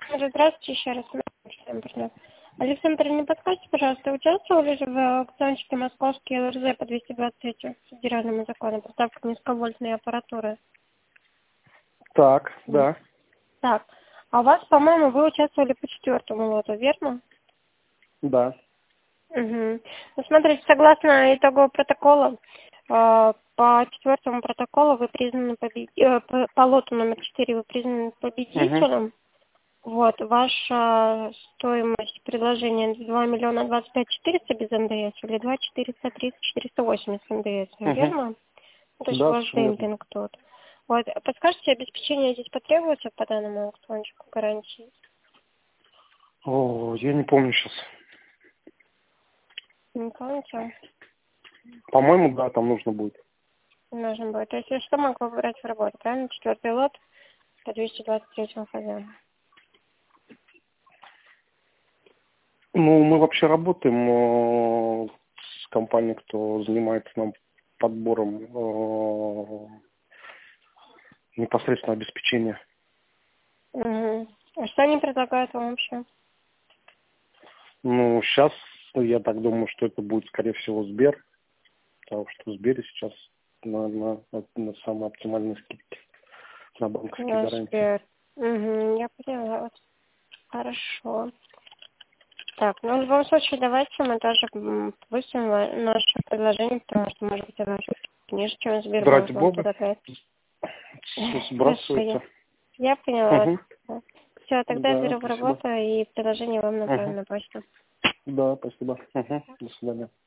Здравствуйте еще раз. Александр, не подскажите, пожалуйста, участвовали же в аукциончике «Московский ЛРЗ» по 223 федеральному закону поставка низковольтной аппаратуры? Так, да. Так, а у вас, по-моему, вы участвовали по 4-му лоту, верно? Да. Угу. Ну, смотрите, согласно итогу протокола, по 4-му протоколу вы признаны по лоту номер 4 вы признаны победителем. Вот, ваша стоимость предложения 2 миллиона 25 400 без НДС или 2 430 480 с НДС, верно? То есть Да, ваш совершенно верно. демпинг тут. Вот, подскажите, обеспечение здесь потребуется по данному аукциончику гарантии? О, я не помню сейчас. Не помните? По-моему, да, там нужно будет. Нужно будет. То есть, если что, могу выбрать в работу, правильно? 4-й лот по 223 ФЗ. Ну, мы вообще работаем с компанией, кто занимается нам подбором непосредственно обеспечения. Угу. А что они предлагают вам вообще? Ну, сейчас я так думаю, что это будет, скорее всего, Сбер, потому что в Сбере сейчас на самые оптимальные скидки на банковские гарантии. Угу, я поняла. Вот. Хорошо. Так, ну в любом случае давайте мы тоже повысим наше предложение, потому что, может быть, оно ниже, чем Сбербанк Ради вам бога, предлагает. Хорошо, сбрасывается. я поняла Угу. вас. Все, тогда Да, беру в спасибо. работу и предложение вам направлю Угу. на почту. Да, спасибо. Угу. До свидания.